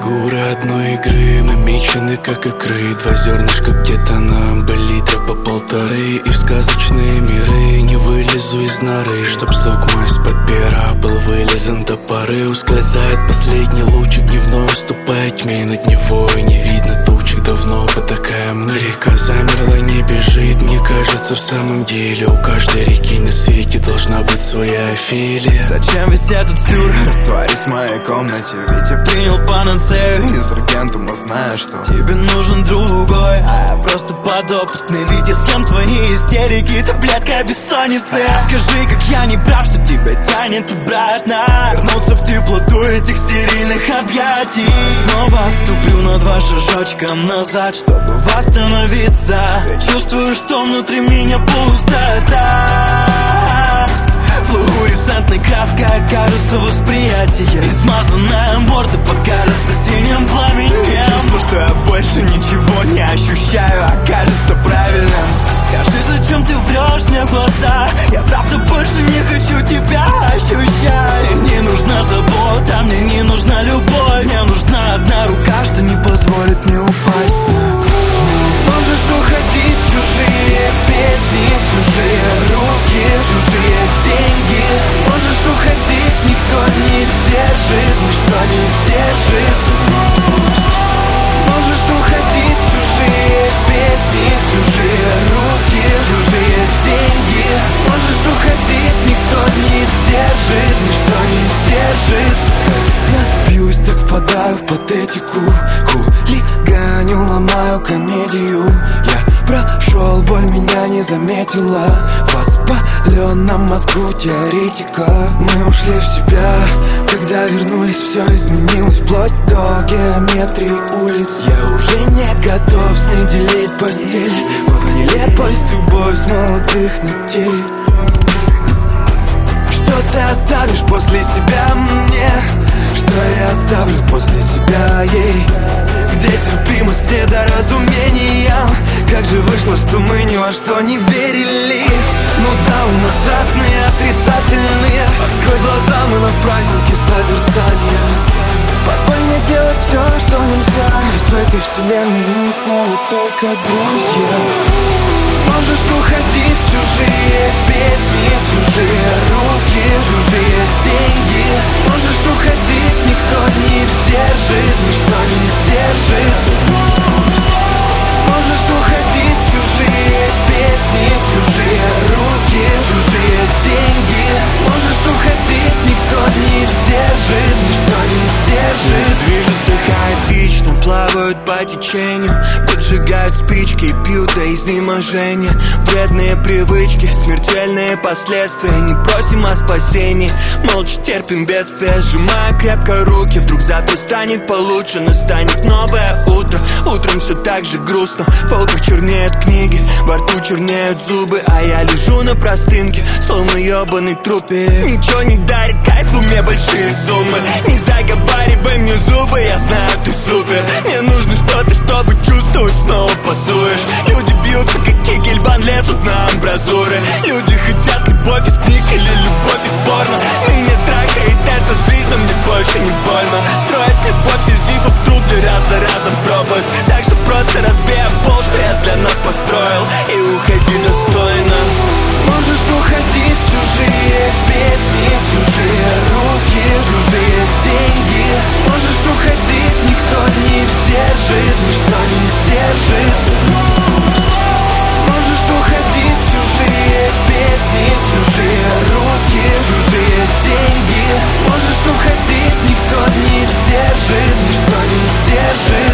фигуры одной игры. Мы мечены, как икры. Два зернышка где-то на болитра по полторы. И в сказочные миры не вылезу из норы, чтоб слуг мой из-под пера был вылезан до поры. Ускользает последний лучик дневной, уступая тьме. Над Невой не видно тучек, давно потакаем мы. Река замерла, не бежит. Мне кажется, в самом деле у каждой реки на свете должна быть своя Офелия. Зачем весь этот сюр? Растворись в моей комнате, ведь я принял панацею из Аргентума, зная, что тебе нужен другой, а я просто подопытный. Ведь я съем твои истерики, таблетка бессонницы. Скажи, как я не прав, что тебя тянет обратно, вернуться в теплоту этих стерильных объятий. Снова ступлю на два шажочка назад, чтобы восстановиться. Я чувствую, что внутри меня пустота. Флуоресцентной краской кажется восприятие, измазанная морда покажется синим пламенем. Чувство, что я больше ничего не ощущаю, окажется правильным. Скажи, зачем ты врешь мне в глаза? Я правда больше не хочу тебя ощущать. Мне не нужна забота, мне не нужна любовь. Мне нужна одна рука, что не позволит мне упасть. Можешь уходить в чужие песни, в чужие руки, в чужие деньги. Можешь уходить, никто не держит, ничто не держит. Можешь уходить в чужие песни, в чужие руки, в чужие деньги. Можешь уходить, никто не держит, ничто не держит. Напьюсь, так впадаю в патетику, хулиганю, ломаю комедию. Я прошел, боль меня не заметила. В воспаленном мозгу теоретика. Мы ушли в себя, когда вернулись, все изменилось вплоть до геометрии улиц. Я уже не готов с ней делить постель. Вот нелепость, любовь с молодых ногтей. Что ты оставишь после себя мне? Что я оставлю после себя ей? Где терпимость, где доразумение? Как же вышло, что мы ни во что не верили? Ну да, у нас разные отрицательные. Открой глаза, мы на празднике созерцания. Позволь мне делать все, что нельзя, ведь в этой вселенной мы снова только друзья. Можешь уходить в чужие песни, в чужие руки, в чужие деньги. Можешь уходить, никто не держит, ничто не держит. Можешь уходить в чужие песни, в чужие руки, в чужие деньги. Можешь уходить, никто не держит, ничто не держит. Движутся хаотично, плавают по течению, поджигают спички и пьют до изнеможения. Вредные привычки, смертельные последствия. Не просим о спасении, молча терпим бедствия. Сжимая крепко руки, вдруг завтра станет получше. Настанет новое утро, утром все так же грустно. В полках чернеют книги, во рту чернеют зубы, а я лежу на простынке, словно ебаный трупе. Ничего не дарит кайф, в уме большие суммы. Не заговаривай мне зубы, я знаю, ты супер. Мне нужно что-то, чтобы чувствовать, снова пасуешь. Люди бьются, как Кегельбан, лезут на амбразуры. Люди хотят любовь из книг или любовь из порно. Меня трахает эта жизнь, но мне больше не больно. Строят любовь сизифов, труд и раз за разом пропасть. Так что просто разбей пол, что я для нас построил, и уходи достойно. Можешь уходить в чужие песни, в чужие руки, в чужие деньги. Можешь уходить, никто не держит, ничто не держит. Можешь уходить в чужие песни, в чужие руки, в чужие деньги. Можешь уходить, никто не держит, ничто не держит.